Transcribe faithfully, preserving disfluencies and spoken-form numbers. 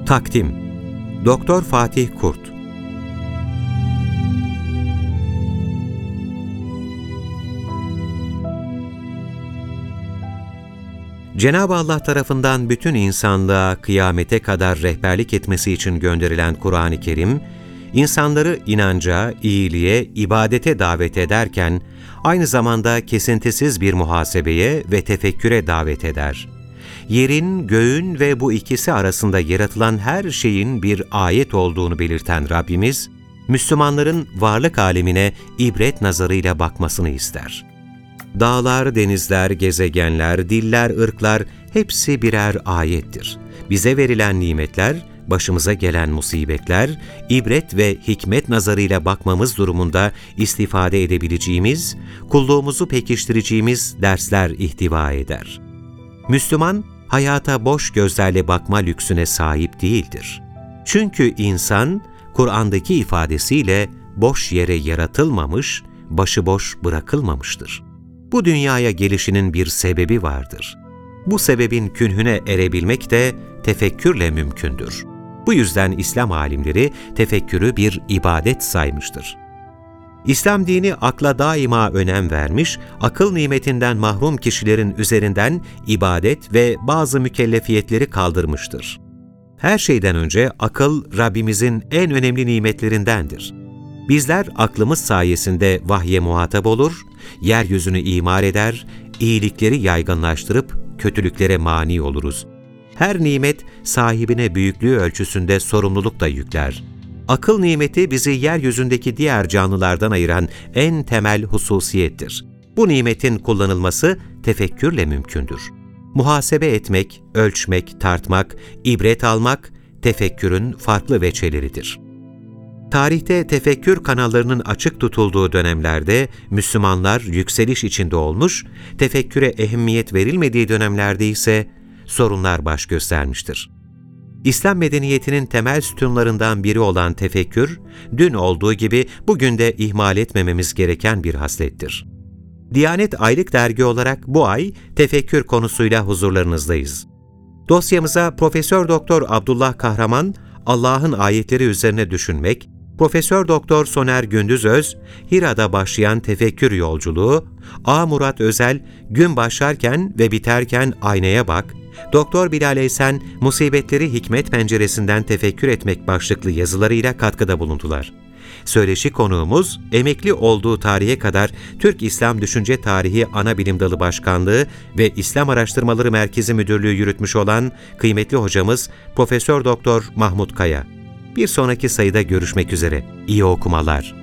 Takdim Doktor Fatih Kurt. Cenab-ı Allah tarafından bütün insanlığa kıyamete kadar rehberlik etmesi için gönderilen Kur'an-ı Kerim, insanları inanca, iyiliğe, ibadete davet ederken, aynı zamanda kesintisiz bir muhasebeye ve tefekküre davet eder. Yerin, göğün ve bu ikisi arasında yaratılan her şeyin bir ayet olduğunu belirten Rabbimiz, Müslümanların varlık alemine ibret nazarıyla bakmasını ister. Dağlar, denizler, gezegenler, diller, ırklar hepsi birer ayettir. Bize verilen nimetler, başımıza gelen musibetler, ibret ve hikmet nazarıyla bakmamız durumunda istifade edebileceğimiz, kulluğumuzu pekiştireceğimiz dersler ihtiva eder. Müslüman, hayata boş gözlerle bakma lüksüne sahip değildir. Çünkü insan, Kur'an'daki ifadesiyle boş yere yaratılmamış, başıboş bırakılmamıştır. Bu dünyaya gelişinin bir sebebi vardır. Bu sebebin künhüne erebilmek de tefekkürle mümkündür. Bu yüzden İslam alimleri tefekkürü bir ibadet saymıştır. İslam dini akla daima önem vermiş, akıl nimetinden mahrum kişilerin üzerinden ibadet ve bazı mükellefiyetleri kaldırmıştır. Her şeyden önce akıl Rabbimizin en önemli nimetlerindendir. Bizler aklımız sayesinde vahye muhatap olur, yeryüzünü imar eder, iyilikleri yaygınlaştırıp kötülüklere mani oluruz. Her nimet sahibine büyüklüğü ölçüsünde sorumluluk da yükler. Akıl nimeti bizi yeryüzündeki diğer canlılardan ayıran en temel hususiyettir. Bu nimetin kullanılması tefekkürle mümkündür. Muhasebe etmek, ölçmek, tartmak, ibret almak, tefekkürün farklı veçeleridir. Tarihte tefekkür kanallarının açık tutulduğu dönemlerde Müslümanlar yükseliş içinde olmuş, tefekküre ehemmiyet verilmediği dönemlerde ise sorunlar baş göstermiştir. İslam medeniyetinin temel sütunlarından biri olan tefekkür, dün olduğu gibi bugün de ihmal etmememiz gereken bir haslettir. Diyanet Aylık Dergi olarak bu ay tefekkür konusuyla huzurlarınızdayız. Dosyamıza Profesör Doktor Abdullah Kahraman, Allah'ın ayetleri üzerine düşünmek, Profesör Doktor Soner Gündüzöz, Hira'da başlayan tefekkür yolculuğu, A. Murat Özel, gün başlarken ve biterken aynaya bak, Doktor Bilal Eysen, musibetleri hikmet penceresinden tefekkür etmek başlıklı yazılarıyla katkıda bulundular. Söyleşi konuğumuz, emekli olduğu tarihe kadar Türk İslam Düşünce Tarihi Anabilim Dalı Başkanlığı ve İslam Araştırmaları Merkezi Müdürlüğü yürütmüş olan kıymetli hocamız Profesör Doktor Mahmut Kaya. Bir sonraki sayıda görüşmek üzere. İyi okumalar.